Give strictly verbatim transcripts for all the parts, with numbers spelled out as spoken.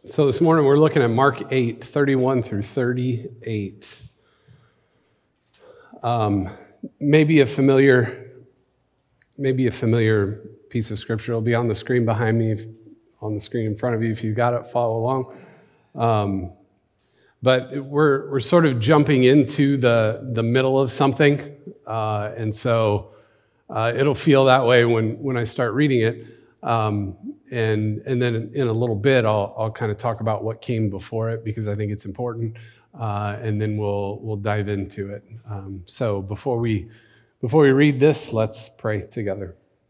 So this morning we're looking at Mark eight, thirty-one through thirty-eight. Um, maybe a familiar, maybe a familiar piece of scripture. It'll be on the screen behind me, if, on the screen in front of you. If you got it, follow along. Um, but we're we're sort of jumping into the the middle of something, uh, and so uh, it'll feel that way when when I start reading it. Um, and and then in a little bit, I'll I'll kind of talk about what came before it because I think it's important, uh, and then we'll we'll dive into it. Um, so before we before we read this, let's pray together.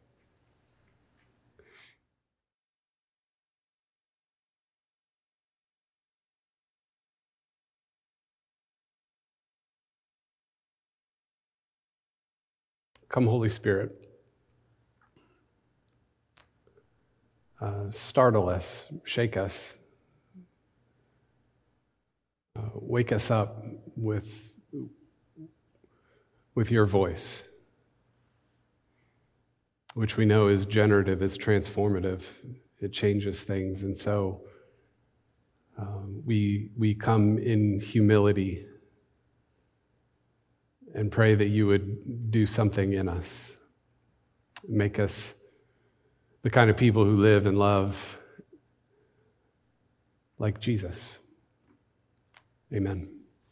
Come, Holy Spirit. Uh, startle us, shake us, uh, wake us up with, with your voice, which we know is generative, is transformative. It changes things. And so um, we, we come in humility and pray that you would do something in us, make us the kind of people who live and love like Jesus. Amen.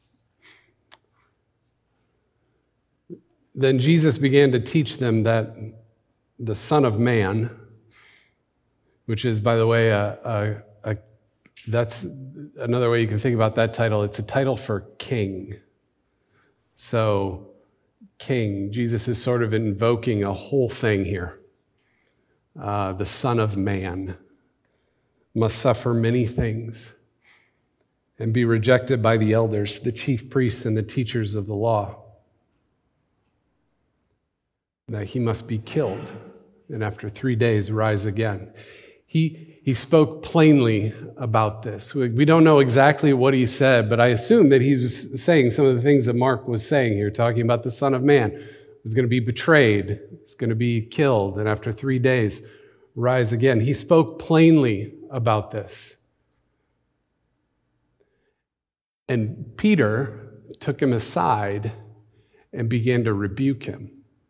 Then Jesus began to teach them that the Son of Man, which is, by the way, a, a, a, that's another way you can think about that title. It's a title for king. So, king, Jesus is sort of invoking a whole thing here. Uh, the Son of Man must suffer many things and be rejected by the elders, the chief priests, and the teachers of the law. That he must be killed and after three days rise again. He, he spoke plainly about this. We, we don't know exactly what he said, but I assume that he was saying some of the things that Mark was saying here, talking about the Son of Man. He's going to be betrayed. He's going to be killed. And after three days, rise again. He spoke plainly about this. And Peter took him aside and began to rebuke him.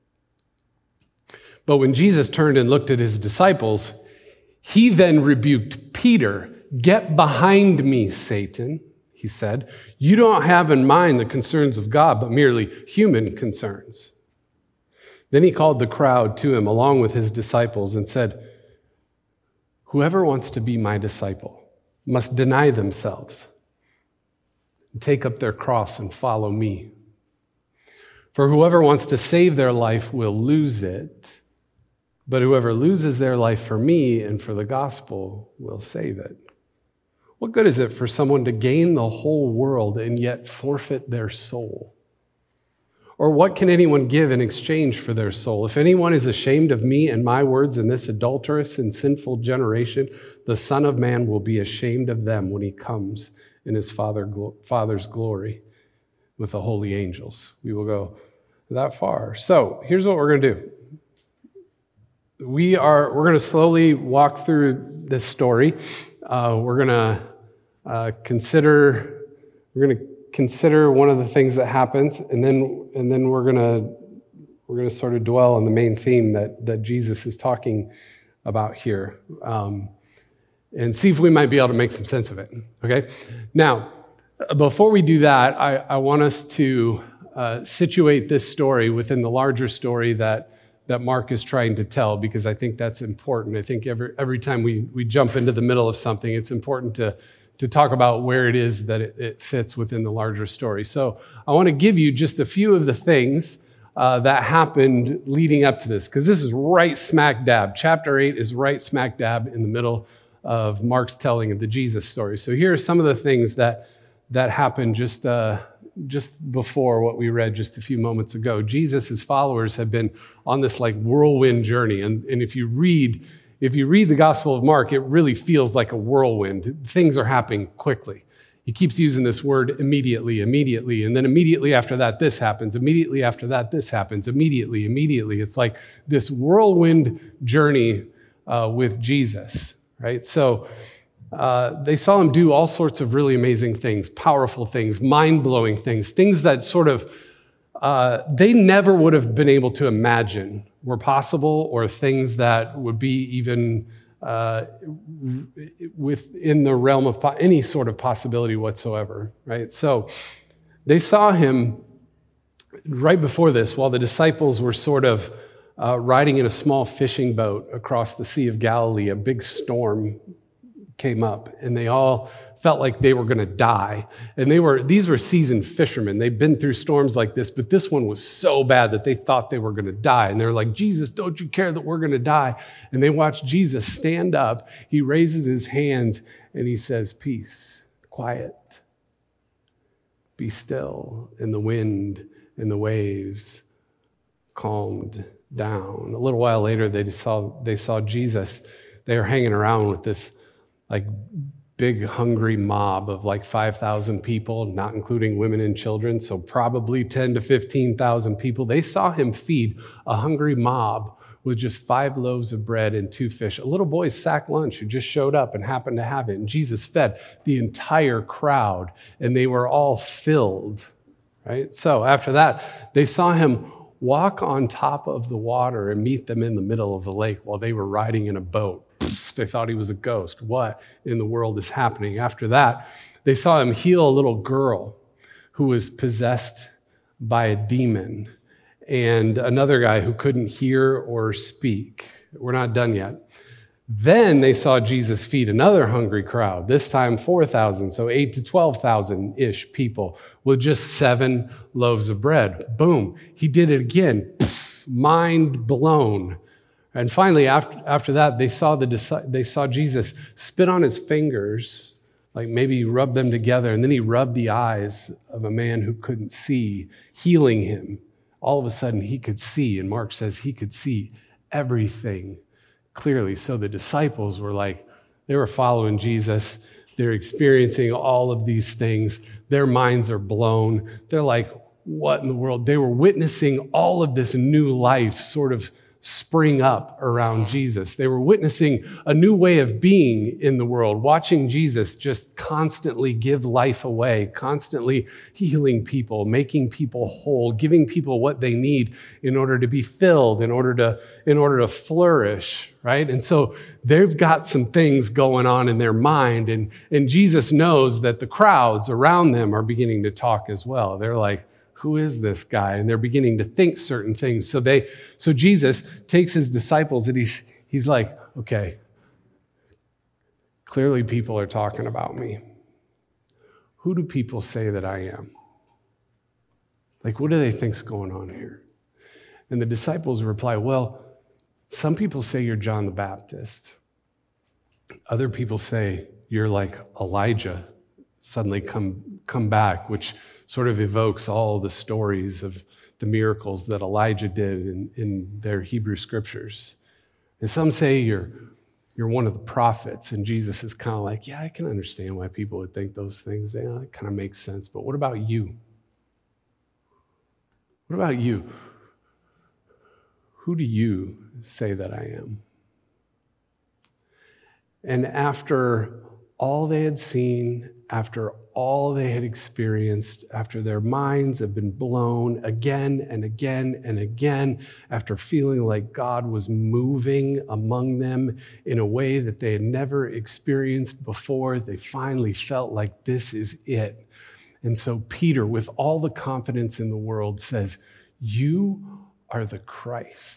But when Jesus turned and looked at his disciples, he then rebuked Peter. "Get behind me, Satan," he said. "You don't have in mind the concerns of God, but merely human concerns." Then he called the crowd to him along with his disciples and said, "Whoever wants to be my disciple must deny themselves and take up their cross and follow me. For whoever wants to save their life will lose it, but whoever loses their life for me and for the gospel will save it. What good is it for someone to gain the whole world and yet forfeit their soul? Or what can anyone give in exchange for their soul? If anyone is ashamed of me and my words in this adulterous and sinful generation, the Son of Man will be ashamed of them when he comes in his Father, Father's glory with the holy angels." We will go that far. So here's what we're going to do. We are, we're going to slowly walk through this story. Uh, we're going to uh, consider, we're going to consider one of the things that happens, and then and then we're gonna we're gonna sort of dwell on the main theme that that Jesus is talking about here, um, and see if we might be able to make some sense of it. Okay. Now, before we do that, I, I want us to uh, situate this story within the larger story that that Mark is trying to tell, because I think that's important. I think every every time we we jump into the middle of something, it's important to to talk about where it is that it, it fits within the larger story. So I want to give you just a few of the things uh, that happened leading up to this, because this is right smack dab. Chapter eight is right smack dab in the middle of Mark's telling of the Jesus story. So here are some of the things that that happened just uh, just before what we read just a few moments ago. Jesus' followers have been on this like whirlwind journey, and, and if you read If you read the Gospel of Mark, it really feels like a whirlwind. Things are happening quickly. He keeps using this word immediately, immediately, and then immediately after that, this happens. Immediately after that, this happens. Immediately, immediately. It's like this whirlwind journey uh, with Jesus, right? So uh, they saw him do all sorts of really amazing things, powerful things, mind-blowing things, things that sort of uh, they never would have been able to imagine were possible, or things that would be even uh, within the realm of po- any sort of possibility whatsoever, right? So they saw him right before this, while the disciples were sort of uh, riding in a small fishing boat across the Sea of Galilee. A big storm came up, and they all felt like they were going to die. And they were these were seasoned fishermen. They'd been through storms like this, but this one was so bad that they thought they were going to die. And they're like, Jesus, don't you care that we're going to die? And they watched Jesus stand up. He raises his hands, and he says, peace, quiet, be still. And the wind and the waves calmed down. A little while later, they saw they saw Jesus. They were hanging around with this like big hungry mob of like five thousand people, not including women and children, so probably ten to fifteen thousand people. They saw him feed a hungry mob with just five loaves of bread and two fish. A little boy's sack lunch who just showed up and happened to have it. And Jesus fed the entire crowd, and they were all filled, right? So after that, they saw him walk on top of the water and meet them in the middle of the lake while they were riding in a boat. They thought he was a ghost. What in the world is happening? After that, they saw him heal a little girl who was possessed by a demon, and another guy who couldn't hear or speak. We're not done yet. Then they saw Jesus feed another hungry crowd, this time four thousand, so eight to twelve thousand-ish people with just seven loaves of bread. Boom. He did it again. Mind blown. And finally, after, after that, they saw the they saw Jesus spit on his fingers, like maybe he rubbed them together, and then he rubbed the eyes of a man who couldn't see, healing him. All of a sudden, he could see, and Mark says he could see everything clearly. So the disciples were like, they were following Jesus. They're experiencing all of these things. Their minds are blown. They're like, what in the world? They were witnessing all of this new life sort of spring up around Jesus. They were witnessing a new way of being in the world, watching Jesus just constantly give life away, constantly healing people, making people whole, giving people what they need in order to be filled, in order to, in order to flourish, right? And so they've got some things going on in their mind, and, and Jesus knows that the crowds around them are beginning to talk as well. They're like, who is this guy? And they're beginning to think certain things. So they, so Jesus takes his disciples and he's, he's like, okay, clearly people are talking about me. Who do people say that I am? Like, what do they think's going on here? And the disciples reply, well, some people say you're John the Baptist. Other people say you're like Elijah, suddenly come, come back, which sort of evokes all the stories of the miracles that Elijah did in, in their Hebrew scriptures. And some say you're, you're one of the prophets, and Jesus is kind of like, yeah, I can understand why people would think those things. Yeah, that kind of makes sense. But what about you? What about you? Who do you say that I am? And after all they had seen, after all they had experienced, after their minds had been blown again and again and again, after feeling like God was moving among them in a way that they had never experienced before, they finally felt like this is it. And so Peter, with all the confidence in the world, says, "You are the Christ."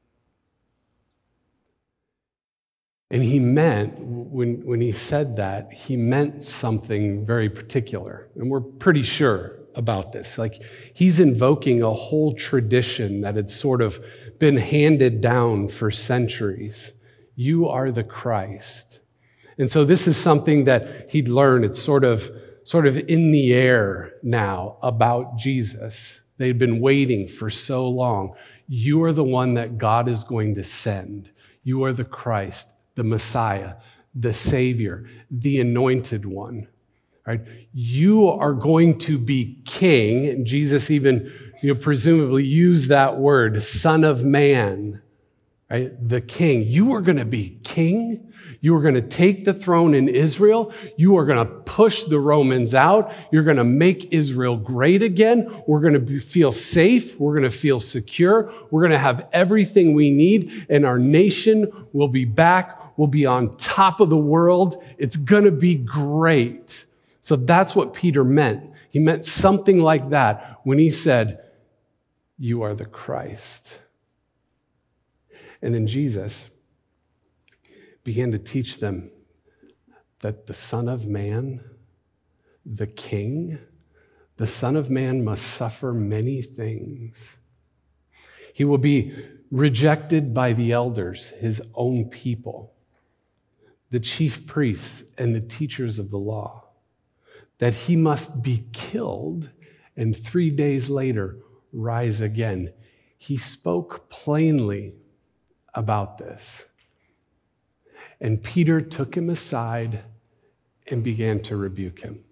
And he meant, when, when he said that, he meant something very particular. And we're pretty sure about this. Like, he's invoking a whole tradition that had sort of been handed down for centuries. You are the Christ. And so this is something that he'd learned. It's sort of, sort of in the air now about Jesus. They'd been waiting for so long. You are the one that God is going to send. You are the Christ, the Messiah, the Savior, the Anointed One, right? You are going to be king. And Jesus even, you know, presumably used that word, Son of Man, right? The king. You are going to be king. You are going to take the throne in Israel. You are going to push the Romans out. You're going to make Israel great again. We're going to be, feel safe. We're going to feel secure. We're going to have everything we need, and our nation will be back. We'll be on top of the world. It's going to be great. So that's what Peter meant. He meant something like that when he said, "You are the Christ." And then Jesus began to teach them that the Son of Man, the King, the Son of Man must suffer many things. He will be rejected by the elders, his own people, the chief priests and the teachers of the law, that he must be killed and three days later rise again. He spoke plainly about this. And Peter took him aside and began to rebuke him.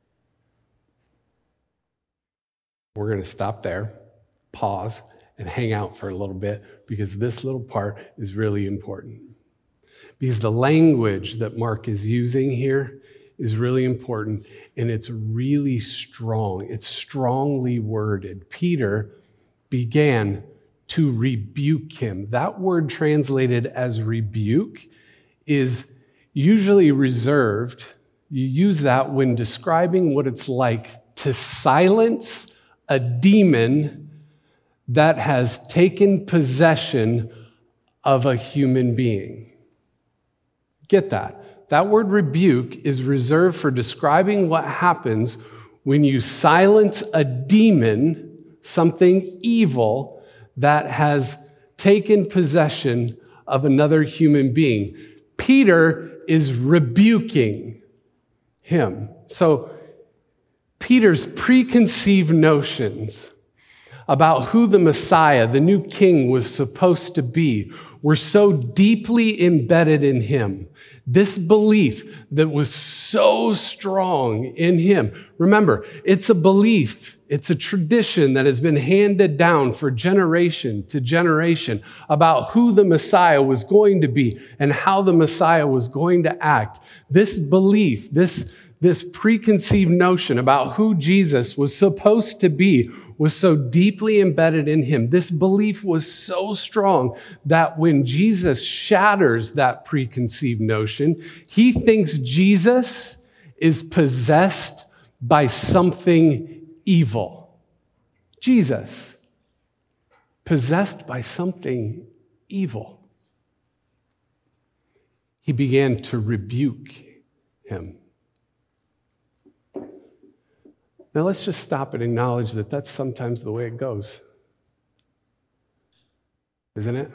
We're going to stop there, pause, and hang out for a little bit because this little part is really important. Because the language that Mark is using here is really important, and it's really strong. It's strongly worded. Peter began to rebuke him. That word translated as rebuke is usually reserved. You use that when describing what it's like to silence a demon that has taken possession of a human being. Get that? That word rebuke is reserved for describing what happens when you silence a demon, something evil that has taken possession of another human being. Peter is rebuking him. So Peter's preconceived notions about who the Messiah, the new king, was supposed to be were so deeply embedded in him. This belief that was so strong in him. Remember, it's a belief, it's a tradition that has been handed down for generation to generation about who the Messiah was going to be and how the Messiah was going to act. This belief, this, this preconceived notion about who Jesus was supposed to be was so deeply embedded in him. This belief was so strong that when Jesus shatters that preconceived notion, he thinks Jesus is possessed by something evil. Jesus, possessed by something evil. He began to rebuke him. Now let's just stop and acknowledge that that's sometimes the way it goes. Isn't it?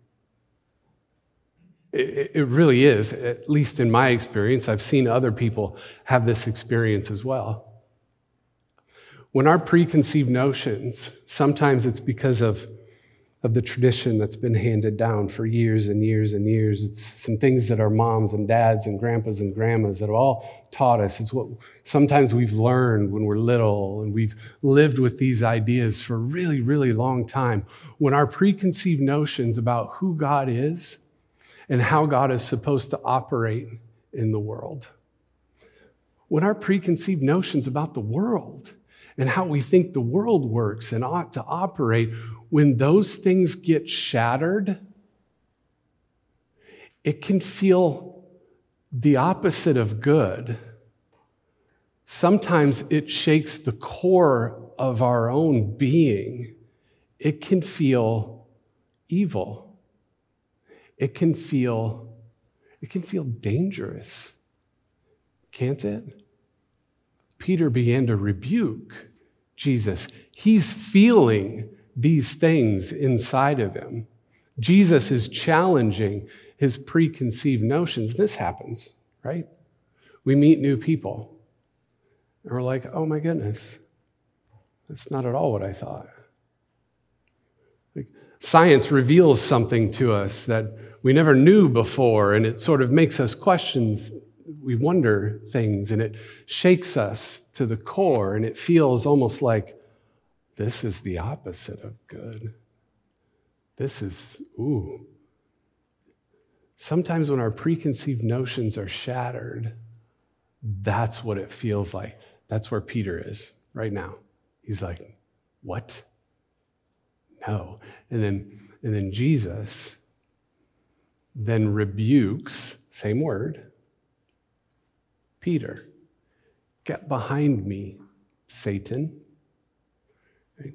It, it really is, at least in my experience. I've seen other people have this experience as well. When our preconceived notions, sometimes it's because of, of the tradition that's been handed down for years and years and years. It's some things that our moms and dads and grandpas and grandmas that have all taught us. It's what sometimes we've learned when we're little, and we've lived with these ideas for a really, really long time. When our preconceived notions about who God is and how God is supposed to operate in the world, when our preconceived notions about the world and how we think the world works and ought to operate, when those things get shattered, it can feel the opposite of good. Sometimes it shakes the core of our own being. It can feel evil. It can feel, it can feel dangerous, can't it? Peter began to rebuke Jesus. He's feeling these things inside of him. Jesus is challenging his preconceived notions. This happens, right? We meet new people, and we're like, oh my goodness, that's not at all what I thought. Like, science reveals something to us that we never knew before, and it sort of makes us question. We wonder things, and it shakes us to the core, and it feels almost like this is the opposite of good. This is, ooh, Sometimes when our preconceived notions are shattered, that's what it feels like. That's where Peter is right now. He's like, what? No. And then, and then Jesus then rebukes, same word, Peter. Get behind me, Satan. Right?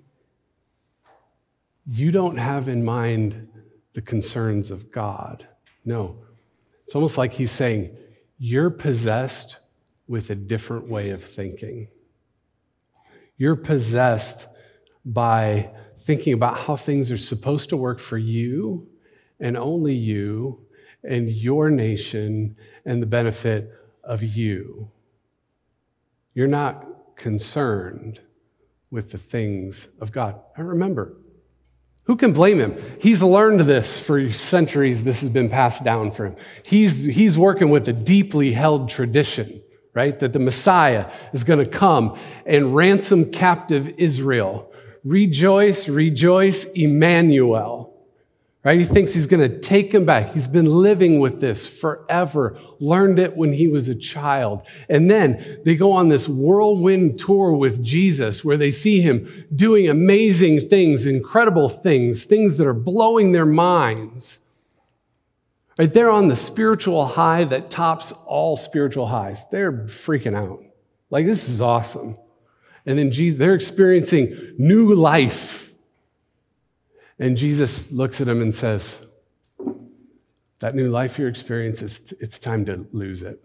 You don't have in mind the concerns of God. No. It's almost like he's saying, you're possessed with a different way of thinking. You're possessed by thinking about how things are supposed to work for you and only you and your nation and the benefit of you. You're not concerned with the things of God. And remember, who can blame him? He's learned this for centuries. This has been passed down for him. He's, he's working with a deeply held tradition, right? That the Messiah is going to come and ransom captive Israel. Rejoice, rejoice, Emmanuel. Right? He thinks he's going to take him back. He's been living with this forever, learned it when he was a child. And then they go on this whirlwind tour with Jesus where they see him doing amazing things, incredible things, things that are blowing their minds. Right? They're on the spiritual high that tops all spiritual highs. They're freaking out. Like, this is awesome. And then Jesus, they're experiencing new life. And Jesus looks at him and says, that new life you're experiencing, it's, it's time to lose it.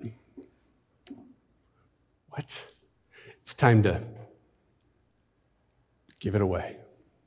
What? It's time to give it away.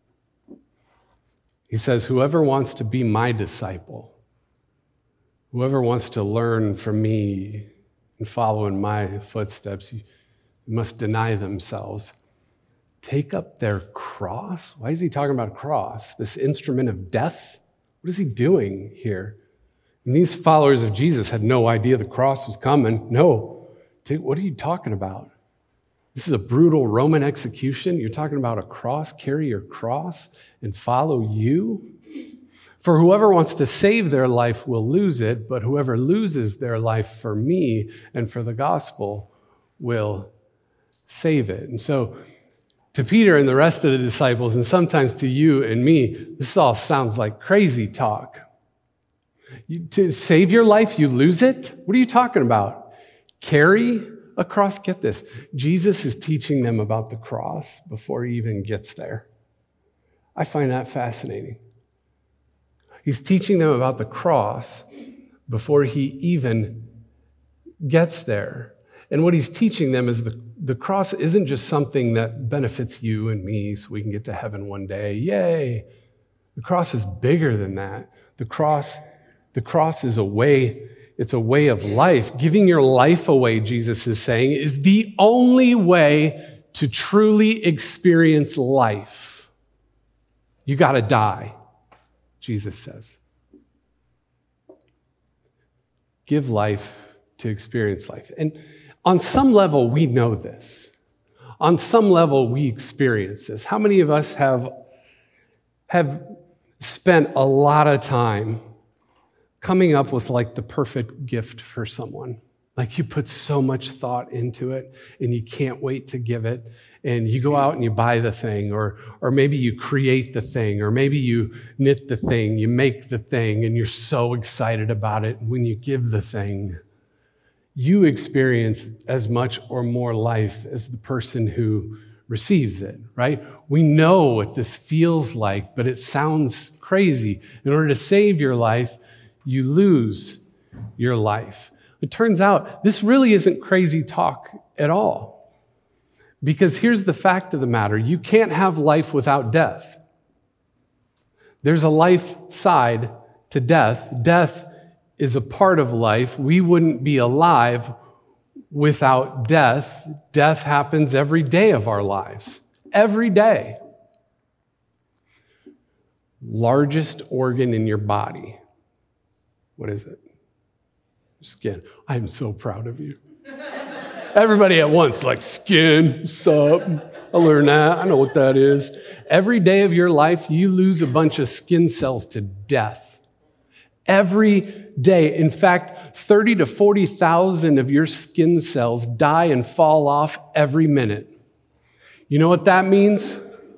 He says, whoever wants to be my disciple, whoever wants to learn from me and follow in my footsteps, you must deny themselves. Take up their cross. Why is he talking about a cross? This instrument of death? What is he doing here? And these followers of Jesus had no idea the cross was coming. No. Take, what are you talking about? This is a brutal Roman execution. You're talking about a cross? Carry your cross and follow you? For whoever wants to save their life will lose it, but whoever loses their life for me and for the gospel will save it. And so, to Peter and the rest of the disciples, and sometimes to you and me, this all sounds like crazy talk. You, to save your life, you lose it? What are you talking about? Carry a cross? Get this. Jesus is teaching them about the cross before he even gets there. I find that fascinating. He's teaching them about the cross before he even gets there. And what he's teaching them is the, the cross isn't just something that benefits you and me so we can get to heaven one day. Yay. The cross is bigger than that. The cross, the cross is a way, it's a way of life. Giving your life away, Jesus is saying, is the only way to truly experience life. You got to die, Jesus says. Give life to experience life. And on some level, we know this. On some level, we experience this. How many of us have, have spent a lot of time coming up with like the perfect gift for someone? Like you put so much thought into it and you can't wait to give it. And you go out and you buy the thing, or, or maybe you create the thing, or maybe you knit the thing, you make the thing, and you're so excited about it. When you give the thing, you experience as much or more life as the person who receives it, right? We know what this feels like, but it sounds crazy. In order to save your life, you lose your life. It turns out this really isn't crazy talk at all. Because here's the fact of the matter. You can't have life without death. There's a life side to death. Death is a part of life. We wouldn't be alive without death. Death happens every day of our lives. Every day. Largest organ in your body. What is it? Skin. I am so proud of you. Everybody at once, like, skin, sup? I learned that. I know what that is. Every day of your life, you lose a bunch of skin cells to death. every day. In fact, thirty to forty thousand of your skin cells die and fall off every minute. You know what that means?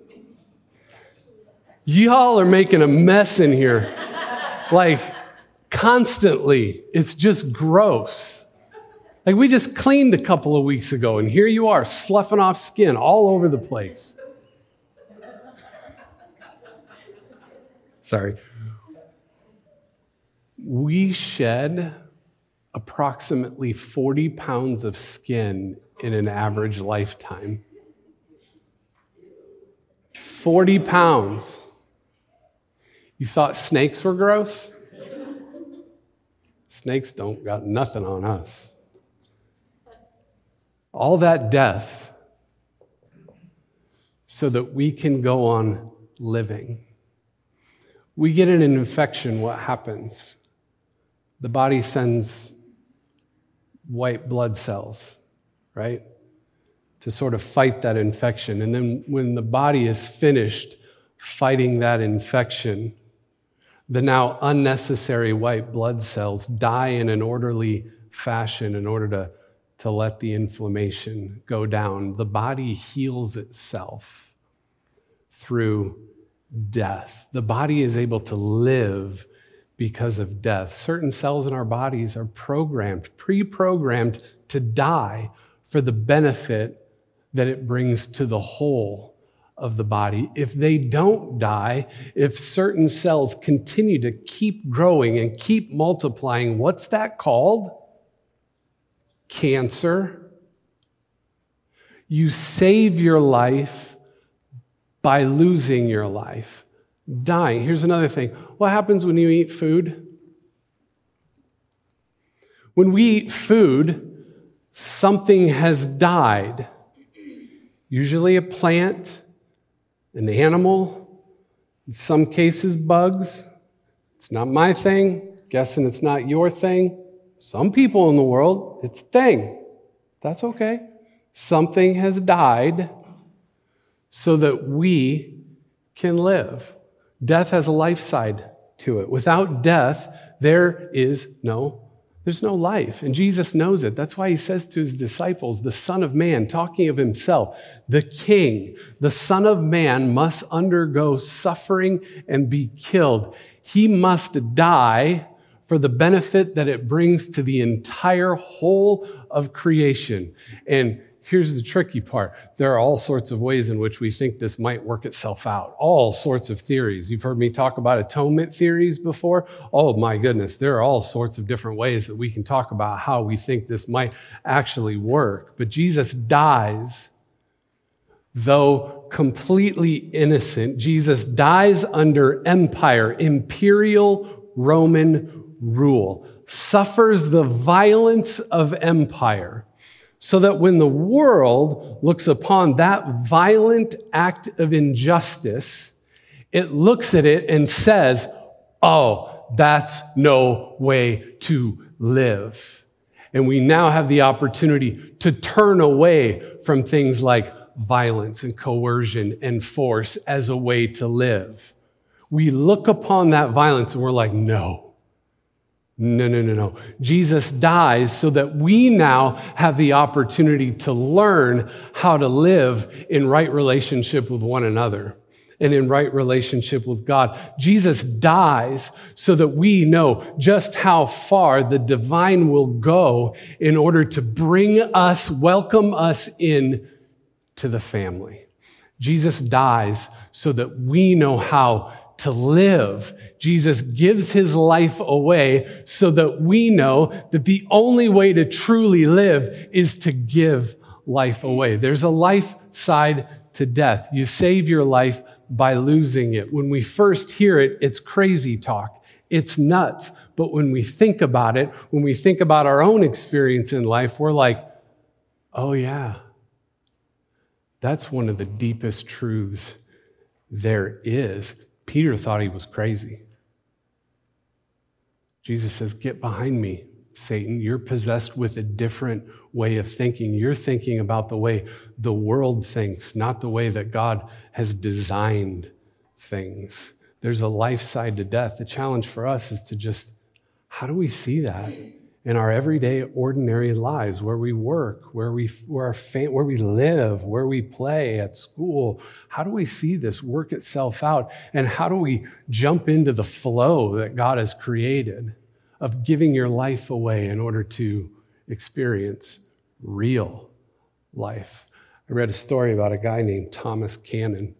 Y'all are making a mess in here. Like, constantly. It's just gross. Like, we just cleaned a couple of weeks ago, and here you are, sloughing off skin all over the place. Sorry. We shed approximately forty pounds of skin in an average lifetime. forty pounds. You thought snakes were gross? Snakes don't got nothing on us. All that death so that we can go on living. We get an infection, what happens? The body sends white blood cells, right? To sort of fight that infection. And then when the body is finished fighting that infection, the now unnecessary white blood cells die in an orderly fashion in order to, to let the inflammation go down. The body heals itself through death. The body is able to live because of death. Certain cells in our bodies are programmed, pre-programmed to die for the benefit that it brings to the whole of the body. If they don't die, if certain cells continue to keep growing and keep multiplying, what's that called? Cancer. You save your life by losing your life, dying. Here's another thing. What happens when you eat food? When we eat food, something has died. Usually a plant, an animal, in some cases bugs. It's not my thing. Guessing it's not your thing. Some people in the world, it's a thing. That's okay. Something has died so that we can live. Death has a life side to it. Without death, there is no There's no life, and Jesus knows it. That's why he says to his disciples, the Son of Man, talking of himself, the King, the Son of Man must undergo suffering and be killed. He must die for the benefit that it brings to the entire whole of creation. And here's the tricky part. There are all sorts of ways in which we think this might work itself out. All sorts of theories. You've heard me talk about atonement theories before. Oh my goodness, there are all sorts of different ways that we can talk about how we think this might actually work. But Jesus dies, though completely innocent. Jesus dies under empire, imperial Roman rule, suffers the violence of empire, so that when the world looks upon that violent act of injustice, it looks at it and says, oh, that's no way to live. And we now have the opportunity to turn away from things like violence and coercion and force as a way to live. We look upon that violence and we're like, no. No, no, no, no. Jesus dies so that we now have the opportunity to learn how to live in right relationship with one another and in right relationship with God. Jesus dies so that we know just how far the divine will go in order to bring us, welcome us in to the family. Jesus dies so that we know how to live. Jesus gives his life away so that we know that the only way to truly live is to give life away. There's a life side to death. You save your life by losing it. When we first hear it, it's crazy talk. It's nuts. But when we think about it, when we think about our own experience in life, we're like, oh yeah, that's one of the deepest truths there is. Peter thought he was crazy. Jesus says, get behind me, Satan. You're possessed with a different way of thinking. You're thinking about the way the world thinks, not the way that God has designed things. There's a life side to death. The challenge for us is to just How do we see that in our everyday, ordinary lives, where we work, where we where, our fam- where we live, where we play, at school? How do we see this work itself out? And how do we jump into the flow that God has created of giving your life away in order to experience real life? I read a story about a guy named Thomas Cannon.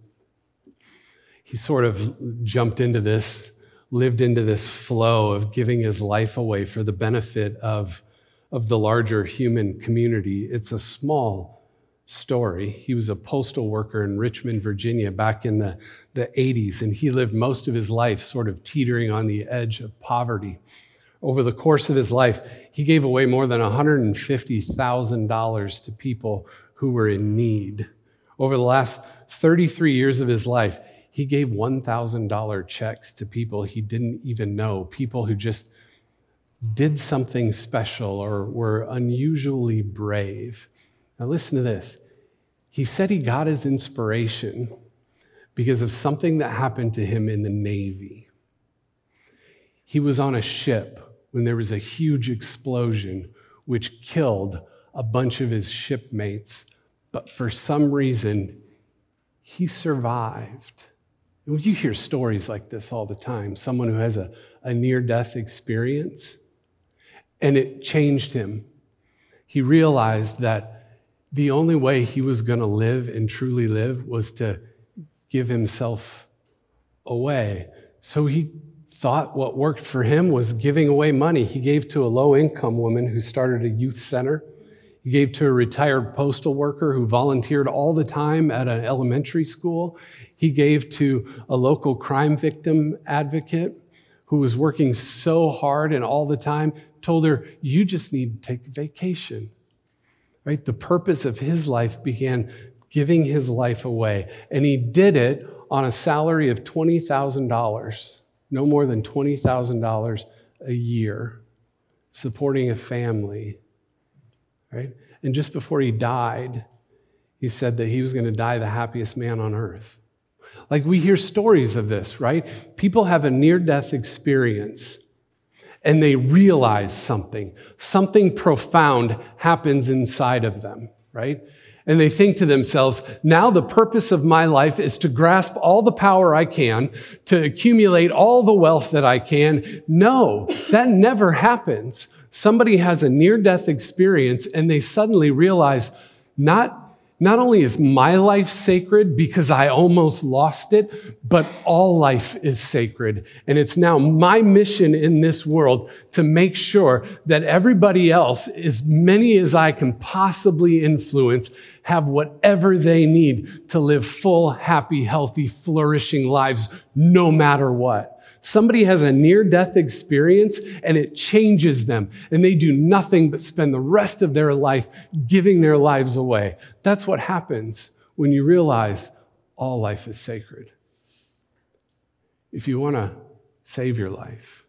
He sort of jumped into this, lived into this flow of giving his life away for the benefit of, of the larger human community. It's a small story. He was a postal worker in Richmond, Virginia, back in the, the eighties, and he lived most of his life sort of teetering on the edge of poverty. Over the course of his life, he gave away more than one hundred fifty thousand dollars to people who were in need. Over the last thirty-three years of his life, he gave one thousand dollars checks to people he didn't even know, people who just did something special or were unusually brave. Now listen to this. He said he got his inspiration because of something that happened to him in the Navy. He was on a ship when there was a huge explosion which killed a bunch of his shipmates, but for some reason, he survived. And you hear stories like this all the time. Someone who has a, a near-death experience, and it changed him. He realized that the only way he was going to live and truly live was to give himself away. So he thought what worked for him was giving away money. He gave to a low-income woman who started a youth center. He gave to a retired postal worker who volunteered all the time at an elementary school. He gave to a local crime victim advocate who was working so hard and all the time, told her, you just need to take a vacation. Right? The purpose of his life began giving his life away. And he did it on a salary of twenty thousand dollars, no more than twenty thousand dollars a year, supporting a family. Right? And just before he died, he said that he was going to die the happiest man on earth. Like, we hear stories of this, right? People have a near-death experience and they realize something. Something profound happens inside of them, right? And they think to themselves, now the purpose of my life is to grasp all the power I can, to accumulate all the wealth that I can. No, that never happens. Somebody has a near-death experience and they suddenly realize, not, not only is my life sacred because I almost lost it, but all life is sacred. And it's now my mission in this world to make sure that everybody else, as many as I can possibly influence, have whatever they need to live full, happy, healthy, flourishing lives, no matter what. Somebody has a near-death experience and it changes them, and they do nothing but spend the rest of their life giving their lives away. That's what happens when you realize all life is sacred. If you want to save your life,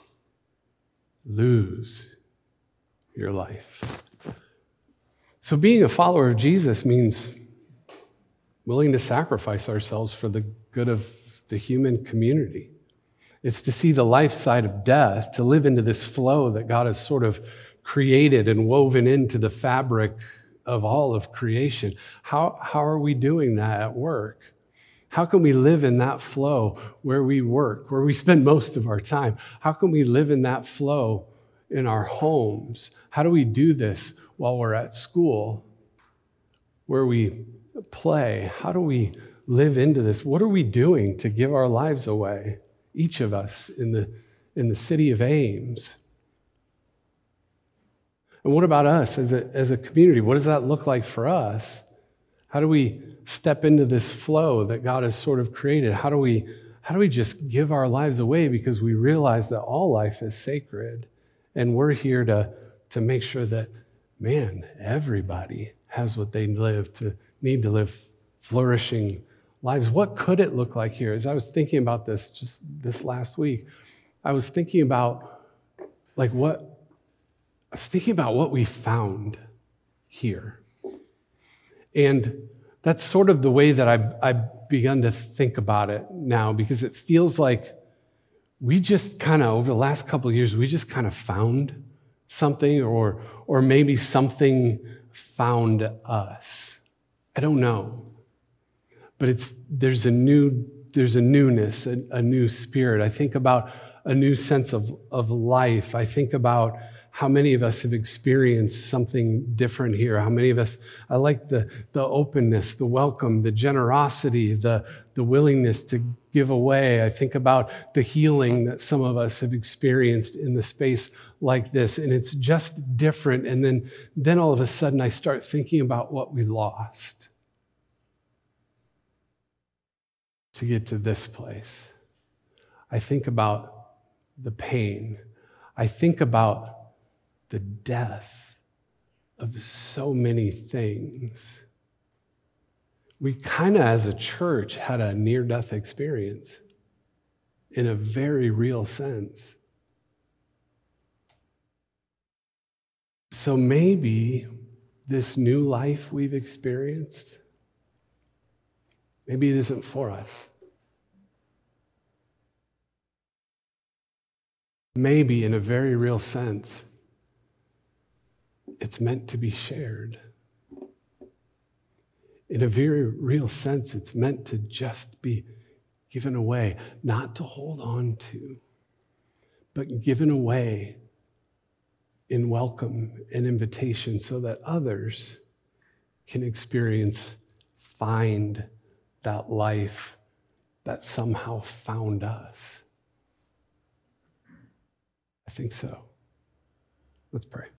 lose your life. So being a follower of Jesus means willing to sacrifice ourselves for the good of the human community. It's to see the life side of death, to live into this flow that God has sort of created and woven into the fabric of all of creation. How, how are we doing that at work? How can we live in that flow where we work, where we spend most of our time? How can we live in that flow in our homes? How do we do this while we're at school, where we play? How do we live into this? What are we doing to give our lives away? Each of us in the, in the city of Ames. And what about us as a, as a community? What does that look like for us? How do we step into this flow that God has sort of created? How do we, how do we just give our lives away because we realize that all life is sacred, and we're here to, to make sure that, man, everybody has what they live to need to live flourishing lives. What could it look like here? As I was thinking about this just this last week, I was thinking about like what I was thinking about what we found here. And that's sort of the way that I've, I've begun to think about it now, because it feels like we just kind of, over the last couple of years, we just kind of found something, or, or maybe something found us. I don't know. But it's there's a new there's a newness, a, a new spirit. I think about a new sense of, of life. I think about how many of us have experienced something different here. How many of us, I like the, the openness, the welcome, the generosity, the, the willingness to give away. I think about the healing that some of us have experienced in the space like this, and it's just different. And then, then all of a sudden I start thinking about what we lost to get to this place. I think about the pain. I think about the death of so many things. We kind of, as a church, had a near-death experience in a very real sense. So maybe this new life we've experienced, maybe it isn't for us. Maybe, in a very real sense, it's meant to be shared. In a very real sense, it's meant to just be given away, not to hold on to, but given away in welcome and invitation so that others can experience, find that life that somehow found us. I think so. Let's pray.